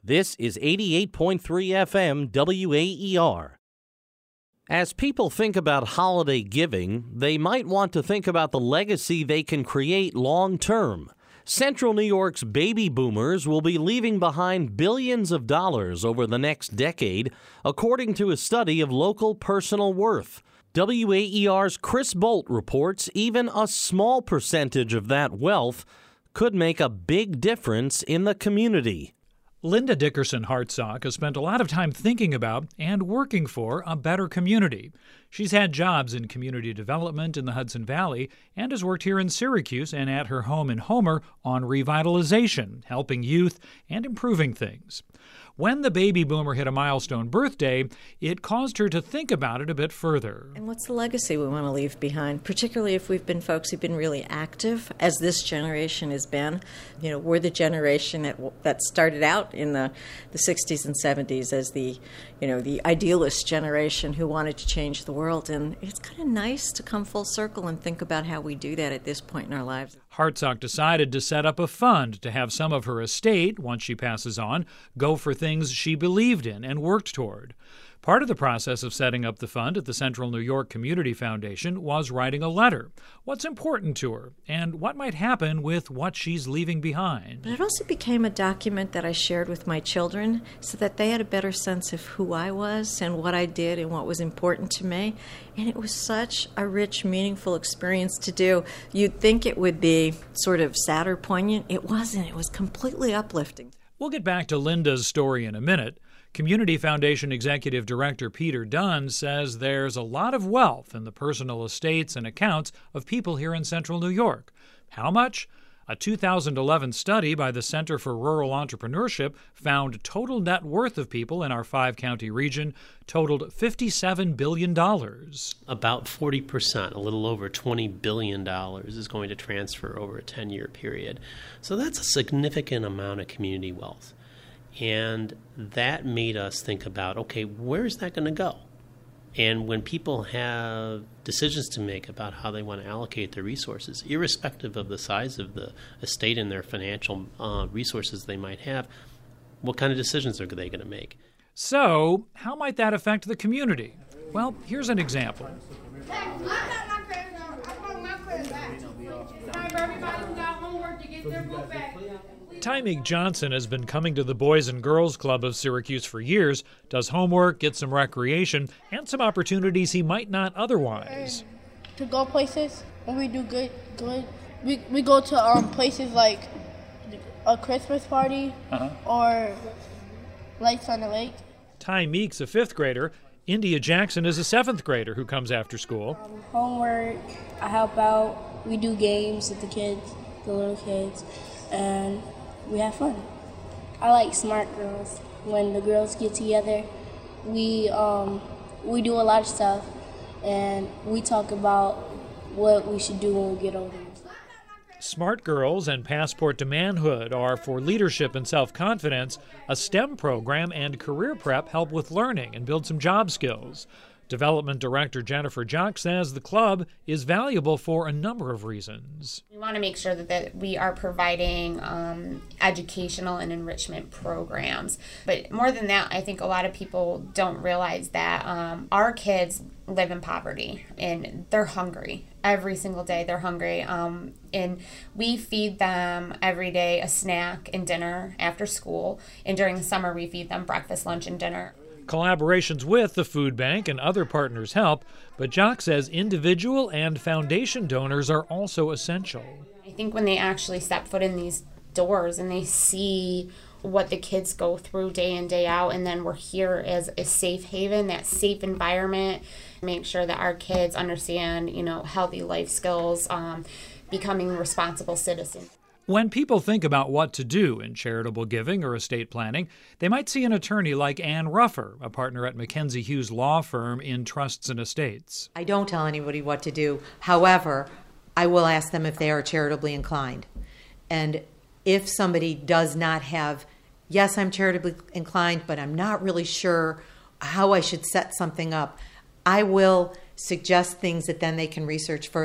This is 88.3 FM WAER. As people think about holiday giving, they might want to think about the legacy they can create long term. Central New York's baby boomers will be leaving behind billions of dollars over the next decade, according to a study of local personal worth. WAER's Chris Bolt reports even a small percentage of that wealth could make a big difference in the community. Linda Dickerson Hartsock has spent a lot of time thinking about and working for a better community. She's had jobs in community development in the Hudson Valley and has worked here in Syracuse and at her home in Homer on revitalization, helping youth, and improving things. When the baby boomer hit a milestone birthday, it caused her to think about it a bit further. And what's the legacy we want to leave behind, particularly if we've been folks who've been really active, as this generation has been. You know, we're the generation that started out in the 60s and 70s as the idealist generation who wanted to change the world. And it's kind of nice to come full circle and think about how we do that at this point in our lives. Hartsock decided to set up a fund to have some of her estate, once she passes on, go for things she believed in and worked toward. Part of the process of setting up the fund at the Central New York Community Foundation was writing a letter. What's important to her, and what might happen with what she's leaving behind. But it also became a document that I shared with my children so that they had a better sense of who I was and what I did and what was important to me. And it was such a rich, meaningful experience to do. You'd think it would be sort of sad or poignant. It wasn't. It was completely uplifting. We'll get back to Linda's story in a minute. Community Foundation Executive Director Peter Dunn says there's a lot of wealth in the personal estates and accounts of people here in Central New York. How much? A 2011 study by the Center for Rural Entrepreneurship found total net worth of people in our 5-county region totaled $57 billion. About 40%, a little over $20 billion, is going to transfer over a 10-year period. So that's a significant amount of community wealth. And that made us think about, okay, where's that going to go? And when people have decisions to make about how they want to allocate their resources, irrespective of the size of the estate and their financial resources they might have, what kind of decisions are they going to make? So, how might that affect the community? Well, here's an example. Tymeek Johnson has been coming to the Boys and Girls Club of Syracuse for years, does homework, gets some recreation, and some opportunities he might not otherwise. To go places when we do good. We go to places like a Christmas party or Lights on the Lake. Tymeek's a 5th grader. India Jackson is a 7th grader who comes after school. Homework, I help out. We do games with the kids, the little kids, and we have fun. I like Smart Girls. When the girls get together, we do a lot of stuff, and we talk about what we should do when we get older. Smart Girls and Passport to Manhood are for leadership and self-confidence. A STEM program and career prep help with learning and build some job skills. Development Director Jennifer Jock says the club is valuable for a number of reasons. We want to make sure that we are providing educational and enrichment programs. But more than that, I think a lot of people don't realize that our kids live in poverty and they're hungry. Every single day they're hungry. And we feed them every day a snack and dinner after school. And during the summer we feed them breakfast, lunch, and dinner. Collaborations with the food bank and other partners help, but Jock says individual and foundation donors are also essential. I think when they actually step foot in these doors and they see what the kids go through day in, day out, and then we're here as a safe haven, that safe environment, make sure that our kids understand, healthy life skills, becoming responsible citizens. When people think about what to do in charitable giving or estate planning, they might see an attorney like Ann Ruffer, a partner at Mackenzie Hughes Law Firm in Trusts and Estates. I don't tell anybody what to do. However, I will ask them if they are charitably inclined. And if somebody does not have, yes, I'm charitably inclined, but I'm not really sure how I should set something up, I will suggest things that then they can research further.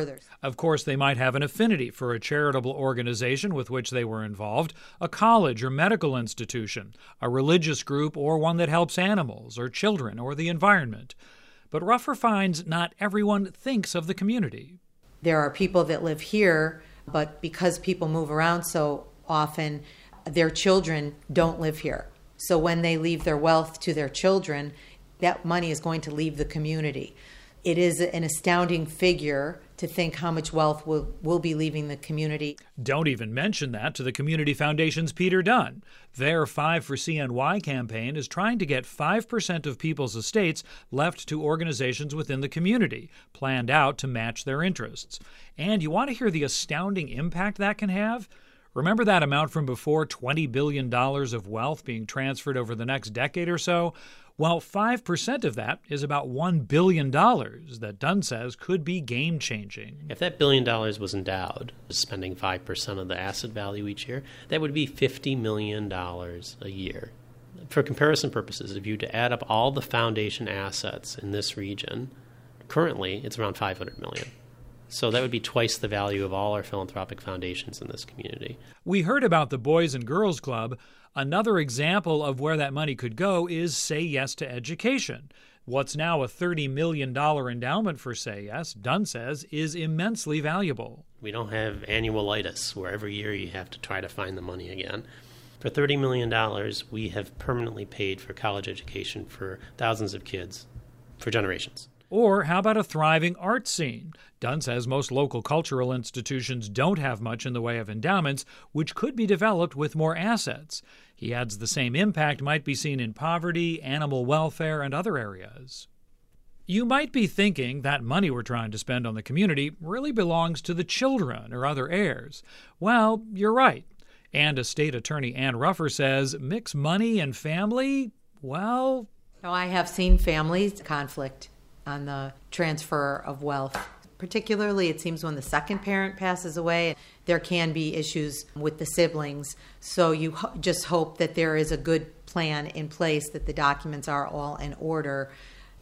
Of course, they might have an affinity for a charitable organization with which they were involved, a college or medical institution, a religious group, or one that helps animals or children or the environment. But Ruffer finds not everyone thinks of the community. There are people that live here, but because people move around so often, their children don't live here. So when they leave their wealth to their children, that money is going to leave the community. It is an astounding figure to think how much wealth will be leaving the community. Don't even mention that to the Community Foundation's Peter Dunn. Their 5 for CNY campaign is trying to get 5% of people's estates left to organizations within the community, planned out to match their interests. And you want to hear the astounding impact that can have? Remember that amount from before, $20 billion of wealth being transferred over the next decade or so? Well, 5% of that is about $1 billion that Dunn says could be game-changing. If that $1 billion was endowed, spending 5% of the asset value each year, that would be $50 million a year. For comparison purposes, if you were to add up all the foundation assets in this region, currently it's around $500 million. So that would be twice the value of all our philanthropic foundations in this community. We heard about the Boys and Girls Club. Another example of where that money could go is Say Yes to Education. What's now a $30 million endowment for Say Yes, Dunn says, is immensely valuable. We don't have annualitis, where every year you have to try to find the money again. For $30 million, we have permanently paid for college education for thousands of kids for generations. Or how about a thriving art scene? Dunn says most local cultural institutions don't have much in the way of endowments, which could be developed with more assets. He adds the same impact might be seen in poverty, animal welfare, and other areas. You might be thinking that money we're trying to spend on the community really belongs to the children or other heirs. Well, you're right. And as State Attorney Ann Ruffer says, mix money and family, well... No, I have seen families conflict on the transfer of wealth. Particularly, it seems when the second parent passes away, there can be issues with the siblings. So you just hope that there is a good plan in place, that the documents are all in order.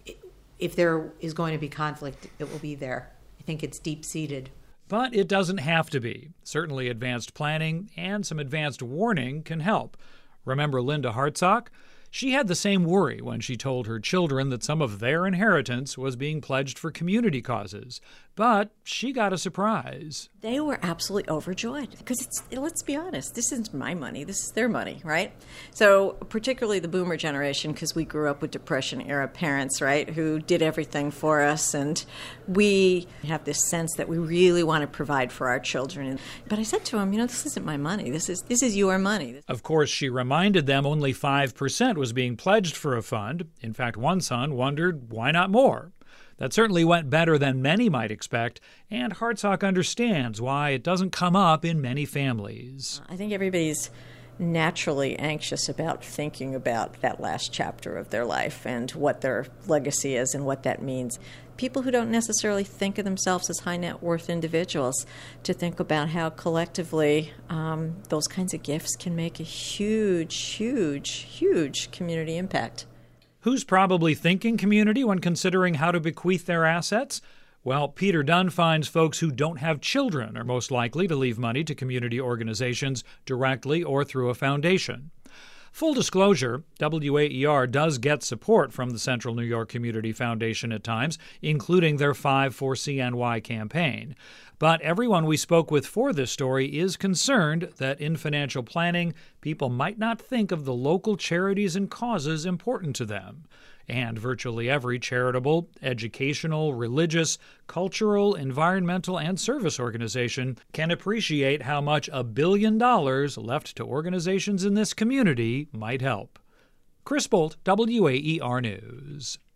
If there is going to be conflict, it will be there. I think it's deep-seated. But it doesn't have to be. Certainly advanced planning and some advanced warning can help. Remember Linda Hartsock? She had the same worry when she told her children that some of their inheritance was being pledged for community causes. But she got a surprise. They were absolutely overjoyed because let's be honest, this isn't my money, this is their money, right? So particularly the boomer generation, because we grew up with Depression-era parents, right, who did everything for us, and we have this sense that we really want to provide for our children. But I said to them, this isn't my money, this is your money. Of course, she reminded them only 5% was being pledged for a fund. In fact, one son wondered, why not more? That certainly went better than many might expect, and Hartsock understands why it doesn't come up in many families. I think everybody's naturally anxious about thinking about that last chapter of their life and what their legacy is and what that means. People who don't necessarily think of themselves as high net worth individuals, to think about how collectively those kinds of gifts can make a huge, huge, huge community impact. Who's probably thinking community when considering how to bequeath their assets? Well, Peter Dunn finds folks who don't have children are most likely to leave money to community organizations directly or through a foundation. Full disclosure, WAER does get support from the Central New York Community Foundation at times, including their 5 for CNY campaign. But everyone we spoke with for this story is concerned that in financial planning, people might not think of the local charities and causes important to them. And virtually every charitable, educational, religious, cultural, environmental, and service organization can appreciate how much $1 billion left to organizations in this community might help. Chris Bolt, WAER News.